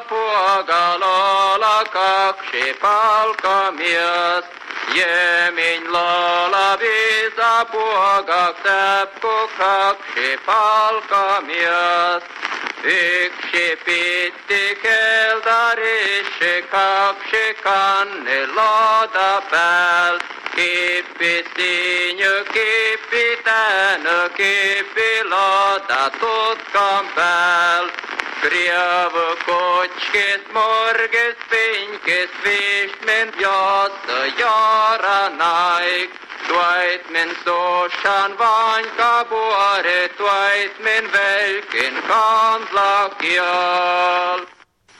puogalolla kaksi palkamies. Jemin lola viisa puogak täppu kaksi palkamies. Yksi pitti keltarisse, kaksi kannelota pääl. Kippi siinjö, kippi tänö, kippi lota tutkan pääl. Kriavu kotskes, morges, pinkes, vistmen, jossa jaranaik. Tuait men sosan vanka vuore, tuait men velken kantlakjal.